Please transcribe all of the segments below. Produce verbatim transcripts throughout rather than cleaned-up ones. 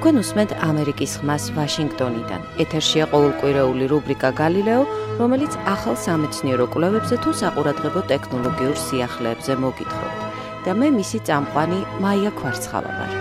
თქვენ უსმენთ ამერიკის ხმას ვაშინგტონიდან. ეთერშია ყოველკვირეული რუბრიკა გალილეო, რომელიც ახალ სამეცნიერო კვლევებზე თუ საყურადღებო ტექნოლოგიურ სიახლეებზე მოგითხრობთ. და მე მისი წამყვანი მაია ქვარცხავა ვარ.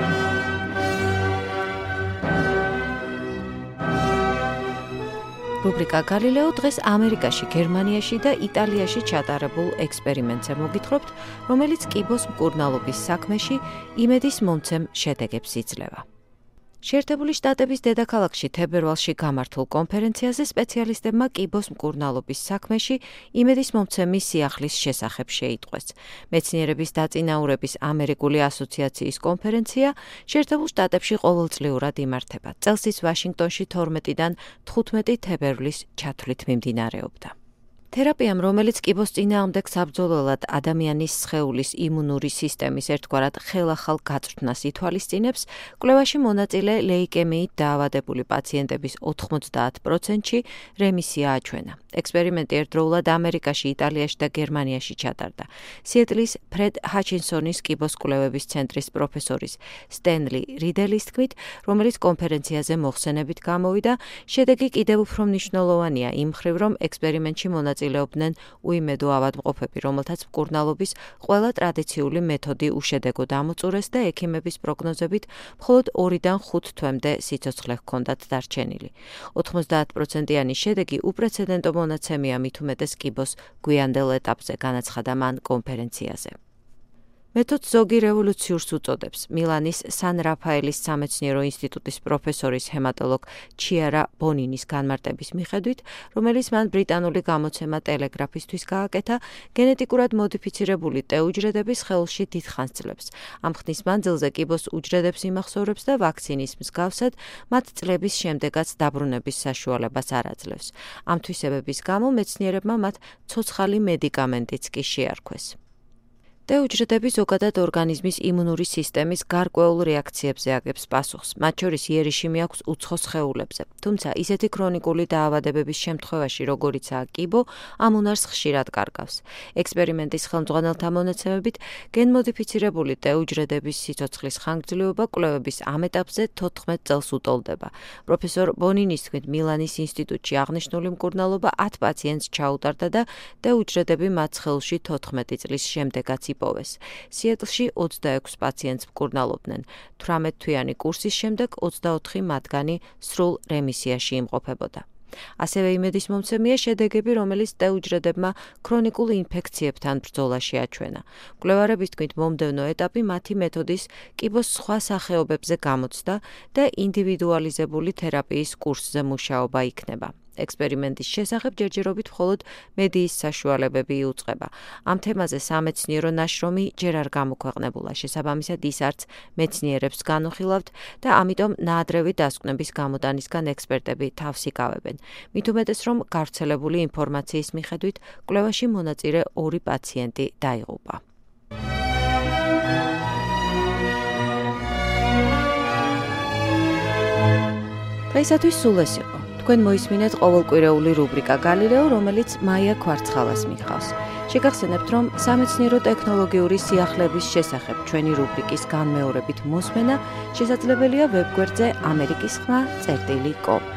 რუბრიკა გალილეო დღეს ამერიკაში, გერმანიაში და იტალიაში ჩატარებულ ექსპერიმენტზე მოგითხრობთ, რომელიც კიბოს მკურნალობის საქმეში იმედის მომცემ შედეგებს იძლევა. შეერთებული შტატების დედაქალაქში თებერვალში გამართულ კონფერენციაზე სპეციალისტებმა კიბოს მკურნალობის საქმეში იმედის მომცემი სიახლის შესახებ შეიტყვეს. მეცნიერების დაწინაურების ამერიკული ასოციაციის კონფერენცია შეერთებულ შტატებში ყოველწლიურად იმართება. წელს ის ვაშინგტონში თორმეტიდან თხუთმეტი თებერვლის ჩათვლით მიმდინარეობდა. თერაპიამ, რომელიც კიბოს წინააღმდეგ საბრძოლველად ადამიანის სხეულის იმუნური სისტემის ერთგვარად ხელახალ გაწვრთნას ითვალისწინებს, კვლევაში მონაწილე ლეიკემიით დაავადებული პაციენტების ოთხმოცდაათ პროცენტში რემისია აჩვენა. ექსპერიმენტი ერთდროულად ამერიკაში, იტალიაში და გერმანიაში ჩატარდა. სიეტლის ფრედ ჰაჩინსონის კიბოს კვლევების ცენტრის პროფესორის სტენლი რიდელის თქმით, რომელიც კონფერენციაზე მოხსენებით გამოვიდა, შედეგი კიდევ უფრო მნიშვნელოვანია იმ მხრივ, რომ ექსპერიმენტში მონაწილეობდნენ უიმედო ავადმყოფები, რომელთაც მკურნალობის ყველა ტრადიციული მეთოდი უშედეგოდ ამოწურეს და ექიმების პროგნოზებით მხოლოდ ორიდან ხუთ თვემდე სიცოცხლე ჰქონდათ დარჩენილი. ოთხმოცდაათ პროცენტიანი შედეგი უპრეცედენტო მონაცემია მით უმეტეს კიბოს გვიანდელ ეტაპზე, განაცხადა მან კონფერენციაზე. მეთოდს ზოგი რევოლუციურს უწოდებს. მილანის სან რაფაელის სამეცნიერო ინსტიტუტის პროფესორის ჰემატოლოგ ჩიარა ბონინის განმარტების მიხედვით, რომელიც მან ბრიტანული გამოცემა ტელეგრაფისთვის გააკეთა, გენეტიკურად მოდიფიცირებული ტე უჯრედების სხეულში დიდხანს ძლებს. ამ ხნის მანძილზე კიბოს უჯრედებს იმახსოვრებს და ვაქცინის მსგავსად მათ წლების შემდეგაც დაბრუნების საშუალებას არ აძლევს. ამ თვისებების გამო მეცნიერებმა მათ ცოცხალი მედიკამენტიც კი შეარქვეს. ტე უჯრედები ზოგადად ორგანიზმის იმუნური სისტემის გარკვეულ რეაქციებზე აგებს პასუხს, მათ შორის იერიში მიაქვს უცხო სხეულებზე. თუმცა ისეთი ქრონიკული დაავადებების შემთხვევაში, როგორიცაა კიბო, ამ უნარს ხშირად კარგავს. ექსპერიმენტის ხელმძღვანელთა მონაცემებით, გენმოდიფიცირებული ტე უჯრედების სიცოცხლის ხანგრძლივობა კვლევების ამ ეტაპზე თოთხმეტ წელს უტოლდება. პროფესორ ბონინის თქმით, მილანის ინსტიტუტში აღნიშნული მკურნალობა ათ პაციენტს ჩაუტარდა და ტე უჯრედები მათ სხეულში თოთხმეტი წლის შემდეგაც იპოვეს. სიეტლში ოცდაექვს პაციენტს მკურნალობდნენ. თვრამეტთვიანი კურსის შემდეგ ოცდაოთხი მათგანი სრულ რემისიაში იმყოფებოდა. ასევე იმედის მომცემია შედეგები, რომელიც ტე უჯრედებმა ქრონიკულ ინფექციებთან ბრძოლაში აჩვენა. მკვლევარების თქმით, მომდევნო ეტაპი მათი მეთოდის კიბოს სხვა სახეობებზე გამოცდა და ინდივიდუალიზებული თერაპიის კურსზე მუშაობა იქნება. ექსპერიმენტის შესახებ ჯერჯერობით მხოლოდ მედიის საშუალებები იუწყება. ამ თემაზე სამეცნიერო ნაშრომი ჯერ არ გამოქვეყნებულა, შესაბამისად ის არც მეცნიერებს განუხილავთ და ამიტომ ნაადრევი დასკვნების გამოტანისგან ექსპერტები თავს იკავებენ. მით უმეტეს, რომ გავრცელებული ინფორმაციის მიხედვით კვლევაში მონაწილე ორი პაციენტი დაიღუპა. დღეისათვის სულ ეს იყო. თქვენ მოისმინეთ ყოველკვირეული რუბრიკა გალილეო, რომელიც მაია ქვარცხავას მიხავს. შეგახსენებთ, რომ სამეცნიერო ტექნოლოგიური სიახლეების შესახებ ჩვენი რუბრიკის განმეორებით მოსმენა შესაძლებელია ვებგვერდზე ამერიკის ხმა წერტილი კომ.